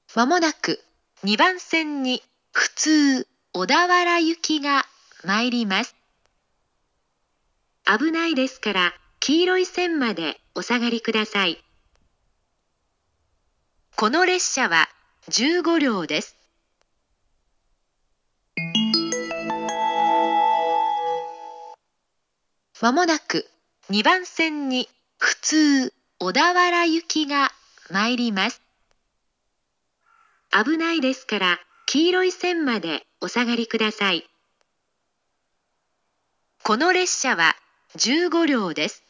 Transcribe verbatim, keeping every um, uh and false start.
まもなくにばん線に普通小田原行きが参ります。危ないですから黄色い線までお下がりください。この列車はじゅうごりょうです。まもなくにばん線に普通小田原行きが参ります。危ないですから黄色い線までお下がりください。この列車はじゅうごりょうです。